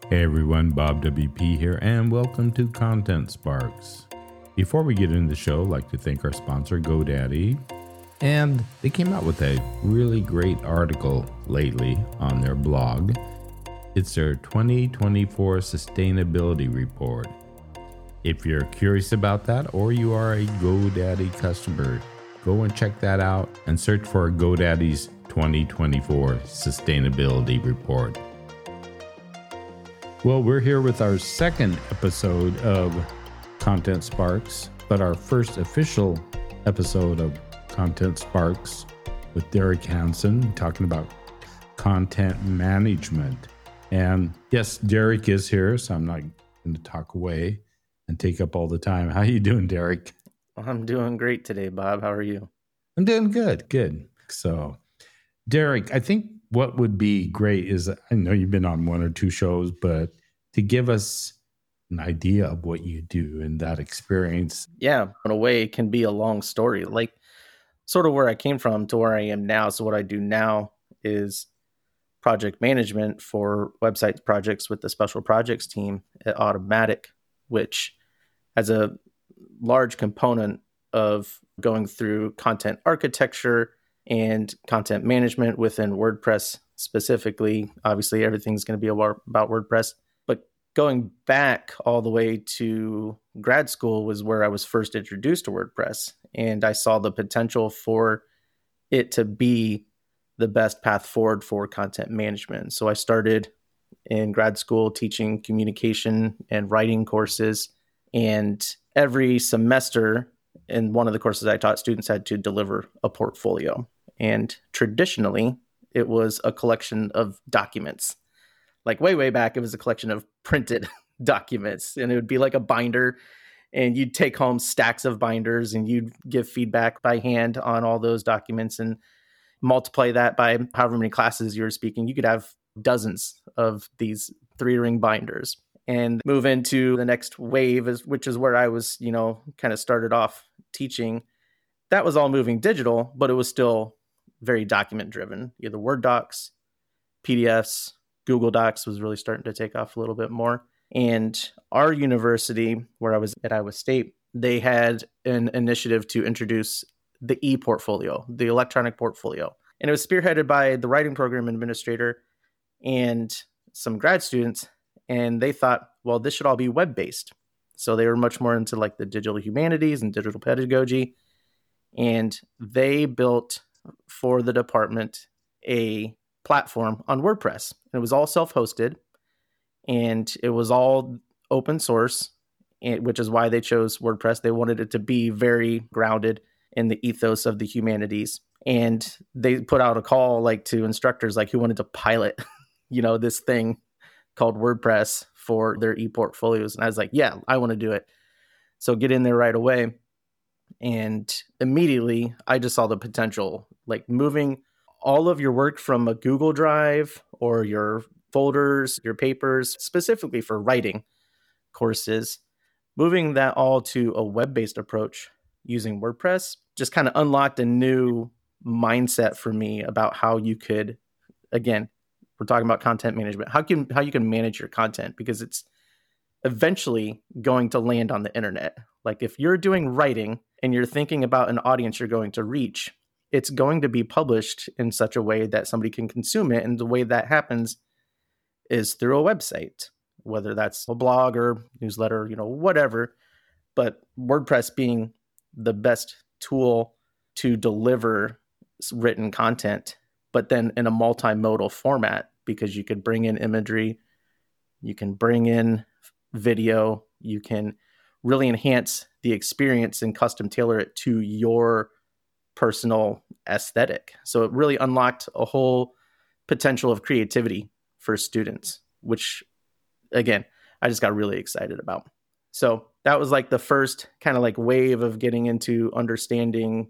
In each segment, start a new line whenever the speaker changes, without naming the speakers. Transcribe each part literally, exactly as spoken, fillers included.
Hey everyone, Bob W P here, and welcome to Content Sparks. Before we get into the show, I'd like to thank our sponsor, GoDaddy. And they came out with a really great article lately on their blog. It's their twenty twenty-four Sustainability Report. If you're curious about that, or you are a GoDaddy customer, go and check that out and search for GoDaddy's twenty twenty-four Sustainability Report. Well, we're here with our second episode of Content Sparks, but our first official episode of Content Sparks with Derek Hansen, talking about content management. And yes, Derek is here, so I'm not going to talk away and take up all the time. How you doing, Derek?
I'm doing great today, Bob. How are you?
I'm doing good, good. So, Derek, I think what would be great is, I know you've been on one or two shows, but to give us an idea of what you do and that experience.
Yeah, in a way, it can be a long story, like sort of where I came from to where I am now. So what I do now is project management for website projects with the special projects team at Automattic, which has a large component of going through content architecture and content management within WordPress specifically. Obviously, everything's going to be about WordPress. But going back all the way to grad school was where I was first introduced to WordPress. And I saw the potential for it to be the best path forward for content management. So I started in grad school teaching communication and writing courses. And every semester in one of the courses I taught, students had to deliver a portfolio. And traditionally, it was a collection of documents. Like way, way back, it was a collection of printed documents. And it would be like a binder. And you'd take home stacks of binders and you'd give feedback by hand on all those documents and multiply that by however many classes you were speaking. You could have dozens of these three-ring binders. And move into the next wave, which is where I was, you know, kind of started off teaching. That was all moving digital, but it was still very document driven. Either Word docs, P D Fs, Google Docs was really starting to take off a little bit more. And our university, where I was at Iowa State, they had an initiative to introduce the e-portfolio, the electronic portfolio. And it was spearheaded by the writing program administrator and some grad students. And they thought, well, this should all be web-based. So they were much more into like the digital humanities and digital pedagogy. And they built for the department a platform on WordPress. And it was all self-hosted and it was all open source, which is why they chose WordPress. They wanted it to be very grounded in the ethos of the humanities. And they put out a call like to instructors like who wanted to pilot, you know, this thing called WordPress for their e-portfolios. And I was like, yeah, I want to do it. So get in there right away. And immediately I just saw the potential, like moving all of your work from a Google Drive or your folders, your papers, specifically for writing courses, moving that all to a web-based approach using WordPress just kind of unlocked a new mindset for me about how you could, again, we're talking about content management, how can how you can manage your content, because it's eventually going to land on the internet. Like if you're doing writing and you're thinking about an audience you're going to reach, it's going to be published in such a way that somebody can consume it. And the way that happens is through a website, whether that's a blog or newsletter, you know, whatever. But WordPress being the best tool to deliver written content, but then in a multimodal format, because you could bring in imagery, you can bring in video, you can really enhance the experience and custom tailor it to your personal aesthetic. So it really unlocked a whole potential of creativity for students, which again, I just got really excited about. So that was like the first kind of like wave of getting into understanding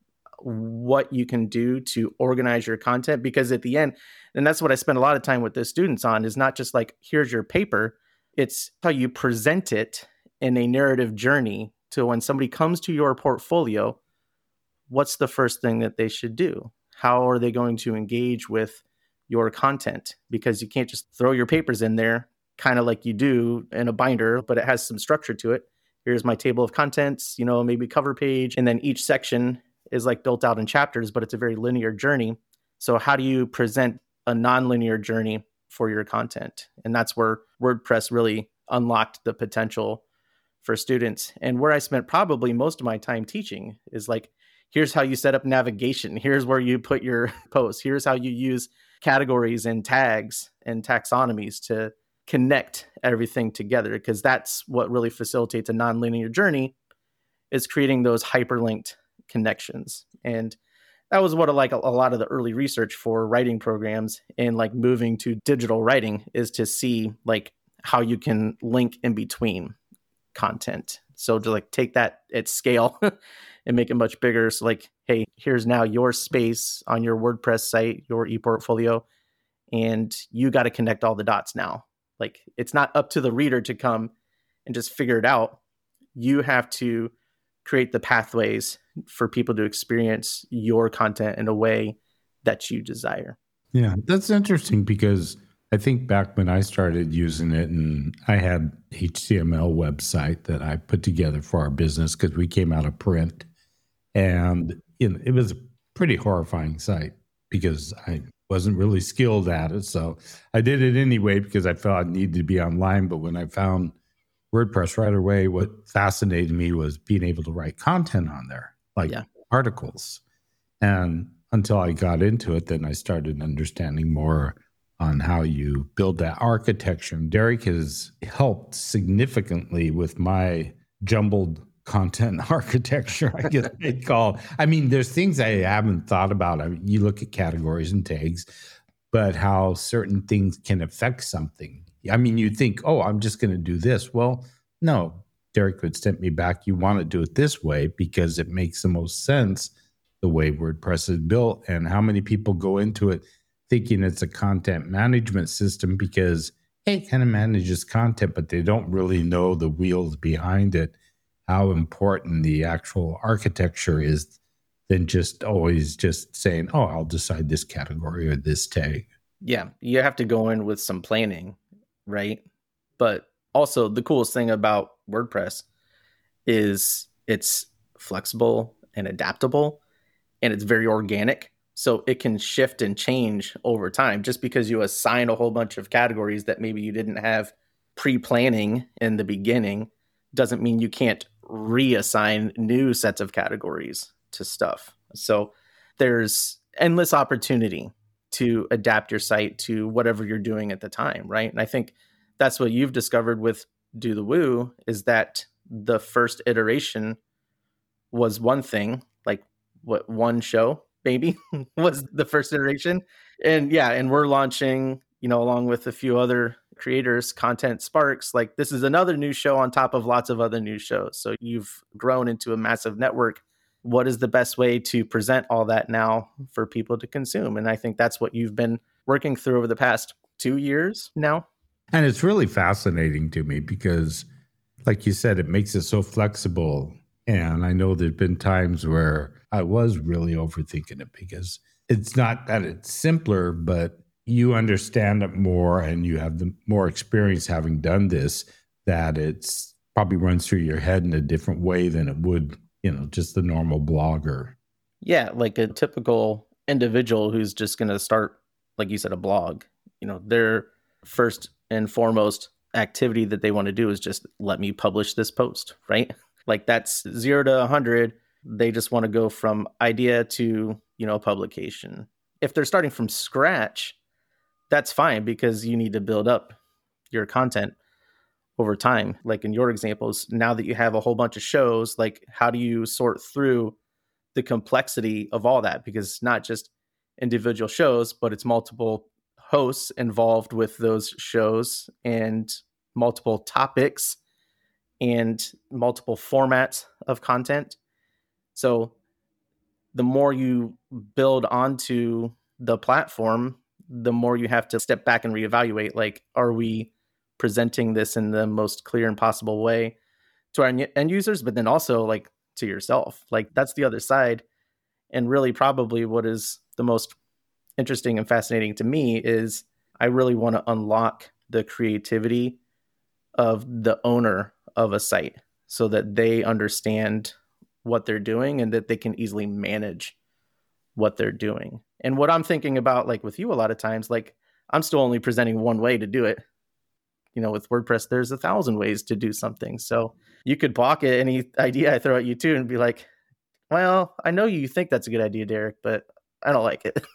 what you can do to organize your content, because at the end, and that's what I spend a lot of time with the students on, is not just like, here's your paper. It's how you present it in a narrative journey to when somebody comes to your portfolio, what's the first thing that they should do? How are they going to engage with your content? Because you can't just throw your papers in there, kind of like you do in a binder, but it has some structure to it. Here's my table of contents, you know, maybe cover page. And then each section is like built out in chapters, but it's a very linear journey. So how do you present a non-linear journey for your content? And that's where WordPress really unlocked the potential for students. And where I spent probably most of my time teaching is like, here's how you set up navigation. Here's where you put your posts. Here's how you use categories and tags and taxonomies to connect everything together, because that's what really facilitates a nonlinear journey, is creating those hyperlinked connections. And that was what I like a, a lot of the early research for writing programs and like moving to digital writing, is to see like how you can link in between content. So to like take that at scale and make it much bigger. So like, hey, here's now your space on your WordPress site, your ePortfolio, and you got to connect all the dots now. Like, it's not up to the reader to come and just figure it out. You have to create the pathways for people to experience your content in a way that you desire.
Yeah, that's interesting, because I think back when I started using it, and I had H T M L website that I put together for our business because we came out of print, and you know, it was a pretty horrifying site because I wasn't really skilled at it. So I did it anyway because I felt I needed to be online. But when I found WordPress right away, what fascinated me was being able to write content on there, like yeah. articles. And until I got into it, then I started understanding more on how you build that architecture. And Derek has helped significantly with my jumbled content architecture, I guess they'd call. I mean, there's things I haven't thought about. I mean, you look at categories and tags, but how certain things can affect something. I mean, you think, oh, I'm just going to do this. Well, no, Derek would send me back. You want to do it this way because it makes the most sense the way WordPress is built. And how many people go into it thinking it's a content management system because hey, it kind of manages content, but they don't really know the wheels behind it, how important the actual architecture is, than just always just saying, oh, I'll decide this category or this tag.
Yeah, you have to go in with some planning, right? But also the coolest thing about WordPress is it's flexible and adaptable, and it's very organic. So it can shift and change over time. Just because you assign a whole bunch of categories that maybe you didn't have pre-planning in the beginning doesn't mean you can't reassign new sets of categories to stuff. So there's endless opportunity to adapt your site to whatever you're doing at the time, right? And I think that's what you've discovered with Do the Woo, is that the first iteration was one thing, like what one show maybe was the first iteration. And yeah, and we're launching, you know, along with a few other creators, Content Sparks. Like, this is another new show on top of lots of other new shows. So you've grown into a massive network. What is the best way to present all that now for people to consume? And I think that's what you've been working through over the past two years now.
And it's really fascinating to me because, like you said, it makes it so flexible. And I know there've been times where I was really overthinking it because it's not that it's simpler, but you understand it more and you have the more experience having done this, that it's probably runs through your head in a different way than it would, you know, just the normal blogger.
Yeah, like a typical individual who's just going to start, like you said, a blog. You know, their first and foremost activity that they want to do is just let me publish this post, right? Like, that's zero to one hundred. They just want to go from idea to, you know, publication. If they're starting from scratch, that's fine, because you need to build up your content over time. Like in your examples, now that you have a whole bunch of shows, like, how do you sort through the complexity of all that? Because it's not just individual shows, but it's multiple hosts involved with those shows, and multiple topics, and multiple formats of content. So the more you build onto the platform, the more you have to step back and reevaluate, like, are we presenting this in the most clear and possible way to our end users, but then also like to yourself? Like, that's the other side. And really probably what is the most interesting and fascinating to me is I really want to unlock the creativity of the owner of a site so that they understand what they're doing and that they can easily manage what they're doing. And what I'm thinking about, like with you a lot of times, like I'm still only presenting one way to do it. You know, with WordPress, there's a thousand ways to do something. So you could balk at any idea I throw at you too and be like, well, I know you think that's a good idea, Derek, but I don't like it.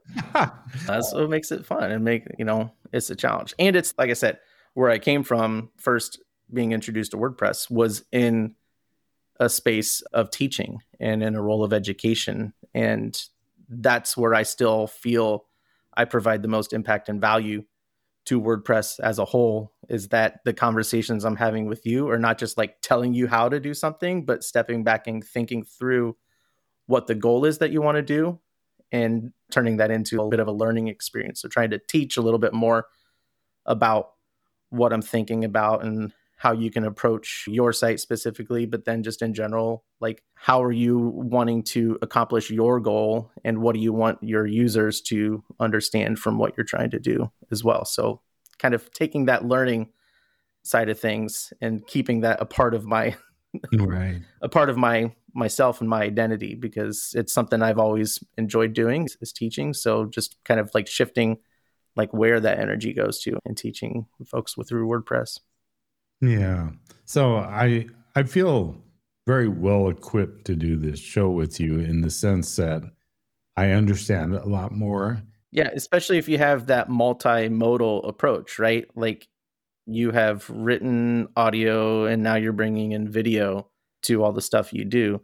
That's what makes it fun and make, you know, it's a challenge. And it's, like I said, where I came from first being introduced to WordPress was in a space of teaching and in a role of education. And that's where I still feel I provide the most impact and value to WordPress as a whole, is that the conversations I'm having with you are not just like telling you how to do something, but stepping back and thinking through what the goal is that you want to do and turning that into a bit of a learning experience. So trying to teach a little bit more about what I'm thinking about and how you can approach your site specifically, but then just in general, like how are you wanting to accomplish your goal and what do you want your users to understand from what you're trying to do as well. So kind of taking that learning side of things and keeping that a part of my
right.
a part of my myself and my identity, because it's something I've always enjoyed doing is teaching. So just kind of like shifting like where that energy goes to and teaching folks with through WordPress.
Yeah. So I I feel very well equipped to do this show with you in the sense that I understand a lot more.
Yeah, especially if you have that multimodal approach, right? Like you have written audio and now you're bringing in video to all the stuff you do.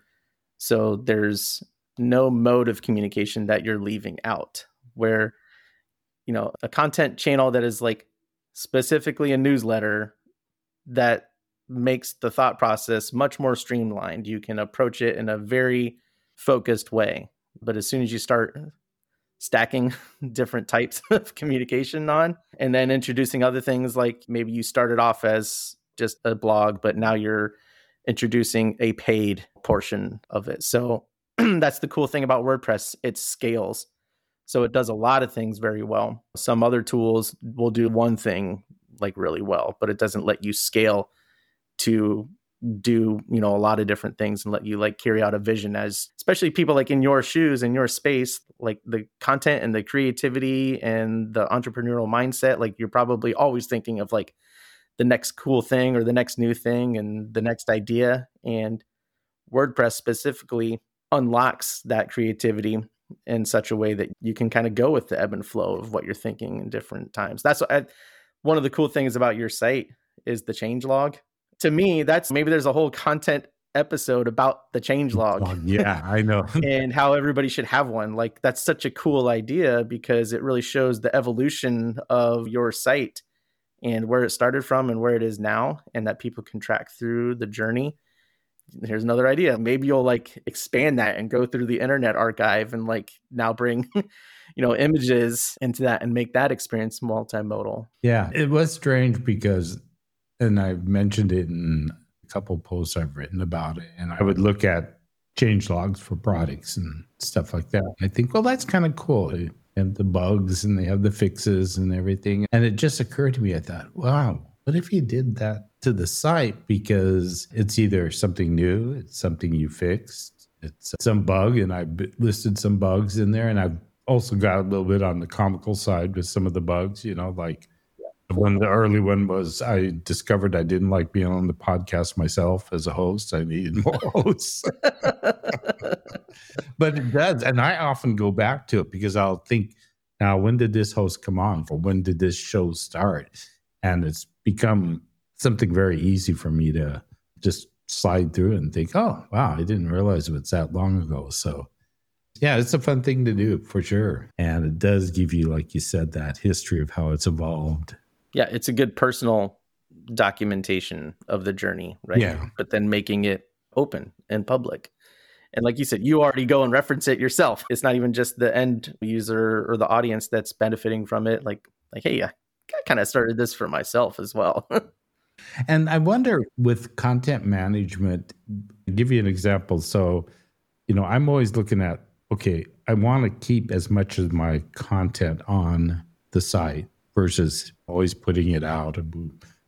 So there's no mode of communication that you're leaving out, where, you know, a content channel that is like specifically a newsletter that makes the thought process much more streamlined. You can approach it in a very focused way. But as soon as you start stacking different types of communication on and then introducing other things, like maybe you started off as just a blog, but now you're introducing a paid portion of it. So that's the cool thing about WordPress. It scales. So it does a lot of things very well. Some other tools will do one thing like really well, but it doesn't let you scale to do, you know, a lot of different things and let you like carry out a vision, as especially people like in your shoes, in your space, like the content and the creativity and the entrepreneurial mindset. Like you're probably always thinking of like the next cool thing or the next new thing and the next idea. And WordPress specifically unlocks that creativity in such a way that you can kind of go with the ebb and flow of what you're thinking in different times. That's what I, one of the cool things about your site is the changelog. To me, that's maybe there's a whole content episode about the changelog.
Yeah, I know.
And how everybody should have one. Like that's such a cool idea because it really shows the evolution of your site and where it started from and where it is now, and that people can track through the journey. Here's another idea. Maybe you'll like expand that and go through the Internet Archive and like now bring, you know, images into that and make that experience multimodal.
Yeah, it was strange because, and I've mentioned it in a couple of posts I've written about it, and I would look at change logs for products and stuff like that. I think, well, that's kind of cool. They have the bugs and they have the fixes and everything. And it just occurred to me, I thought, wow, what if you did that to the site? Because it's either something new, it's something you fixed, it's some bug, and I listed some bugs in there. And I've also got a little bit on the comical side with some of the bugs, you know, like when the early one was, I discovered I didn't like being on the podcast myself as a host. I needed more hosts. But it does. And I often go back to it because I'll think, now, when did this host come on? Or when did this show start? And it's become something very easy for me to just slide through and think, oh, wow, I didn't realize it was that long ago. So yeah, it's a fun thing to do for sure. And it does give you, like you said, that history of how it's evolved.
Yeah, it's a good personal documentation of the journey, right?
Yeah.
But then making it open and public. And like you said, you already go and reference it yourself. It's not even just the end user or the audience that's benefiting from it. Like, like, hey, I kind of started this for myself as well.
And I wonder with content management, I'll give you an example. So, you know, I'm always looking at, okay, I want to keep as much of my content on the site versus always putting it out and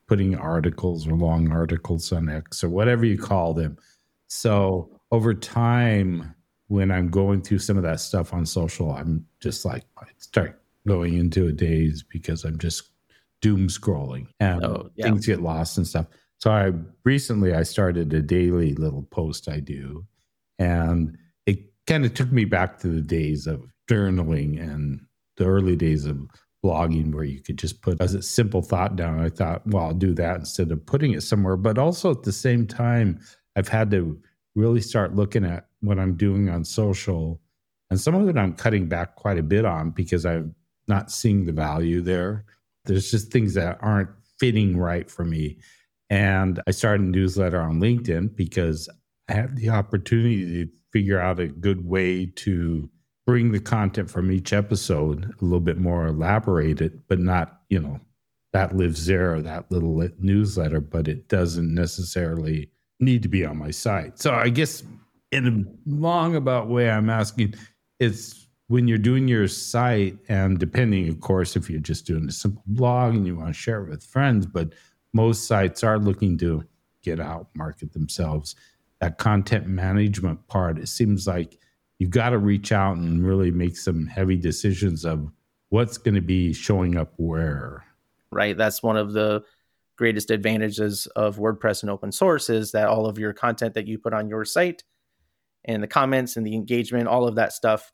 putting articles or long articles on X or whatever you call them. So over time, when I'm going through some of that stuff on social, I'm just like, I start going into a daze because I'm just doom scrolling and
Oh, yeah.
things get lost and stuff. So I recently I started a daily little post I do, and it kind of took me back to the days of journaling and the early days of blogging where you could just put a simple thought down. I thought, well, I'll do that instead of putting it somewhere. But also at the same time, I've had to really start looking at what I'm doing on social. And some of it I'm cutting back quite a bit on because I'm not seeing the value there. There's just things that aren't fitting right for me. And I started a newsletter on LinkedIn because I had the opportunity to figure out a good way to bring the content from each episode a little bit more elaborated, but not, you know, that lives there, that little newsletter, but it doesn't necessarily need to be on my site. So I guess in a long about way, I'm asking, it's when you're doing your site, and depending, of course, if you're just doing a simple blog and you want to share it with friends, but most sites are looking to get out, market themselves. That content management part, it seems like you've got to reach out and really make some heavy decisions of what's going to be showing up where.
Right. That's one of the greatest advantages of WordPress and open source is that all of your content that you put on your site and the comments and the engagement, all of that stuff,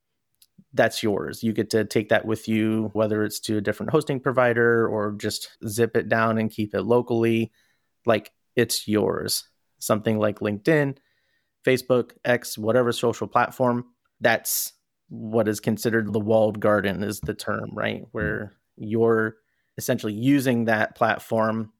that's yours. You get to take that with you, whether it's to a different hosting provider or just zip it down and keep it locally. Like, it's yours. Something like LinkedIn, Facebook, X, whatever social platform, that's what is considered the walled garden is the term, right? Where you're essentially using that platform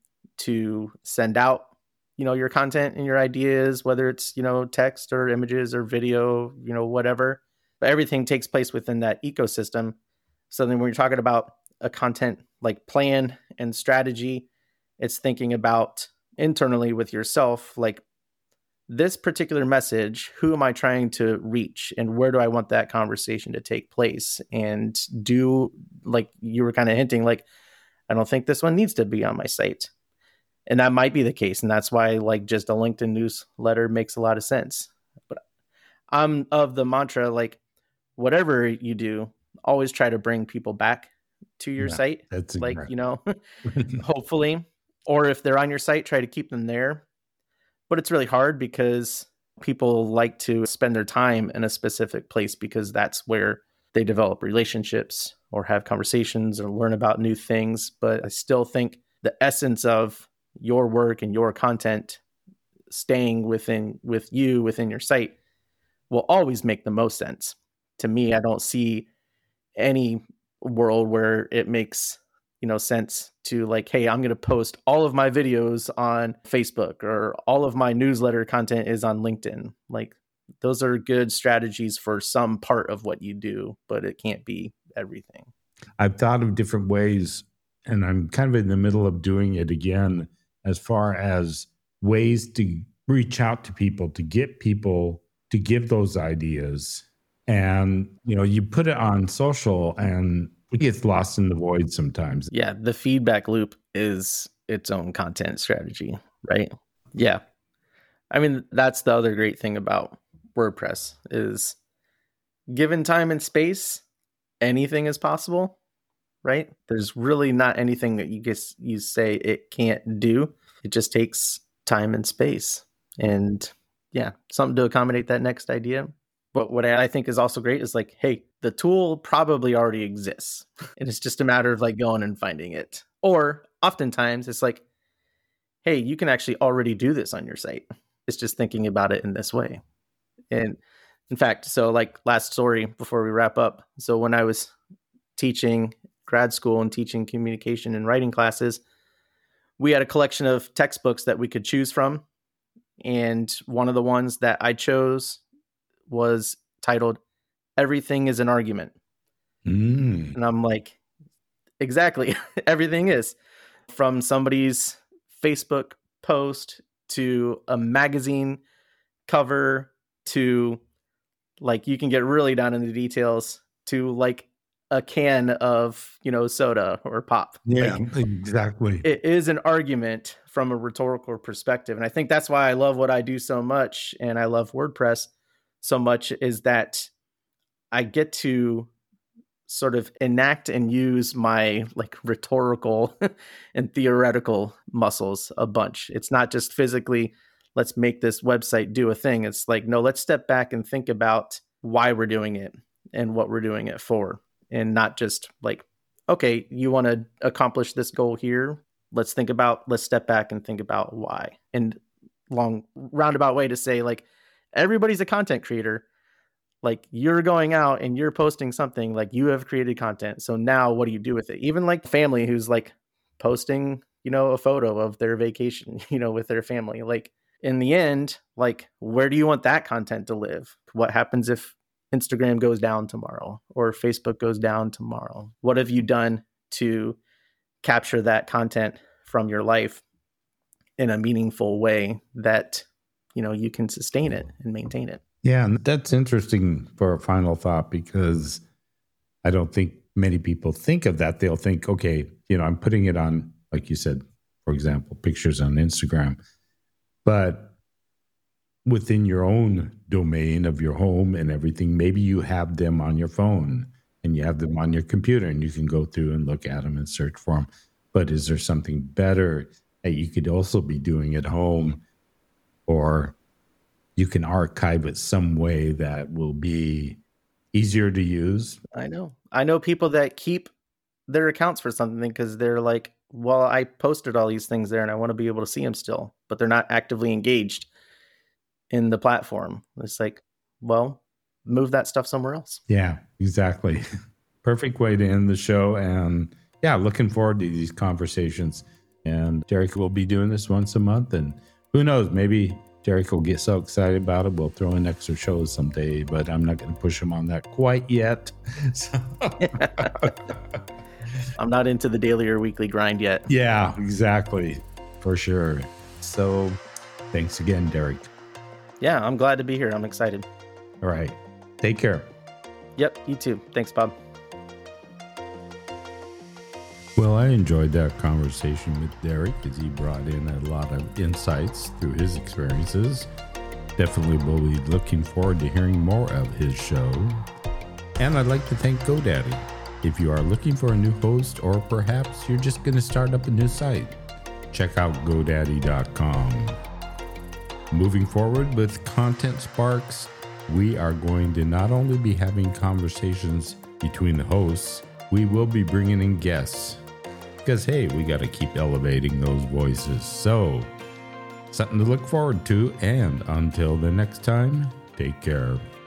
to send out, you know, your content and your ideas, whether it's, you know, text or images or video, you know, whatever. But everything takes place within that ecosystem. So then when you're talking about a content like plan and strategy, it's thinking about internally with yourself, like, this particular message, who am I trying to reach and where do I want that conversation to take place? And do, like you were kind of hinting, like, I don't think this one needs to be on my site. And that might be the case. And that's why, like, just a LinkedIn newsletter makes a lot of sense. But I'm of the mantra, like, whatever you do, always try to bring people back to your
Yeah,
site.
that's
like,
incredible.
you know, hopefully, or if they're on your site, try to keep them there. But it's really hard because people like to spend their time in a specific place because that's where they develop relationships or have conversations or learn about new things. But I still think the essence of your work and your content staying within with you within your site will always make the most sense. To me, I don't see any world where it makes, you know, sense to, like, hey, I'm going to post all of my videos on Facebook or all of my newsletter content is on LinkedIn. Like, those are good strategies for some part of what you do, but it can't be everything.
I've thought of different ways, and I'm kind of in the middle of doing it again, as far as ways to reach out to people, to get people to give those ideas. And, you know, you put it on social and it gets lost in the void sometimes.
Yeah, the feedback loop is its own content strategy, right? Yeah. I mean, that's the other great thing about WordPress is, given time and space, anything is possible, right? There's really not anything that you guess you say it can't do. It just takes time and space. And yeah, something to accommodate that next idea. But what I think is also great is, like, hey, the tool probably already exists. And it's just a matter of, like, going and finding it. Or oftentimes it's like, hey, you can actually already do this on your site. It's just thinking about it in this way. And in fact, so, like, last story before we wrap up. So when I was teaching grad school and teaching communication and writing classes, we had a collection of textbooks that we could choose from. And one of the ones that I chose was titled Everything is an Argument.
Mm.
And I'm like, exactly. Everything is, from somebody's Facebook post to a magazine cover to, like, you can get really down in the details to, like, a can of, you know, soda or pop.
Yeah,
Like,
exactly.
it is an argument from a rhetorical perspective. And I think that's why I love what I do so much. And I love WordPress so much, is that I get to sort of enact and use my like rhetorical and theoretical muscles a bunch. It's not just physically, let's make this website do a thing. It's like, no, let's step back and think about why we're doing it and what we're doing it for. And not just like, okay, you want to accomplish this goal here. Let's think about, let's step back and think about why. And long roundabout way to say, like, everybody's a content creator. Like, you're going out and you're posting something, like, you have created content. So now what do you do with it? Even like family who's like posting, you know, a photo of their vacation, you know, with their family. Like, in the end, like, where do you want that content to live? What happens if Instagram goes down tomorrow or Facebook goes down tomorrow? What have you done to capture that content from your life in a meaningful way that, you know, you can sustain it and maintain it?
Yeah, and that's interesting for a final thought, because I don't think many people think of that. They'll think, okay, you know, I'm putting it on, like you said, for example, pictures on Instagram, but within your own domain of your home and everything, maybe you have them on your phone and you have them on your computer and you can go through and look at them and search for them. But is there something better that you could also be doing at home, or you can archive it some way that will be easier to use?
I know. I know people that keep their accounts for something because they're like, well, I posted all these things there and I want to be able to see them still, but they're not actively engaged in the platform. It's like, well, move that stuff somewhere else.
Yeah, exactly. Perfect way to end the show. And yeah, looking forward to these conversations. And Derek will be doing this once a month. And who knows, maybe Derek will get so excited about it, we'll throw in extra shows someday, but I'm not going to push him on that quite yet. So.
I'm not into the daily or weekly grind yet.
Yeah, exactly. For sure. So thanks again, Derek.
Yeah, I'm glad to be here. I'm excited.
All right. Take care.
Yep, you too. Thanks, Bob.
Well, I enjoyed that conversation with Derek as he brought in a lot of insights through his experiences. Definitely will be looking forward to hearing more of his show. And I'd like to thank GoDaddy. If you are looking for a new host, or perhaps you're just going to start up a new site, check out GoDaddy dot com. Moving forward with Content Sparks, we are going to not only be having conversations between the hosts, we will be bringing in guests. Because, hey, we got to keep elevating those voices. So, something to look forward to. And until the next time, take care.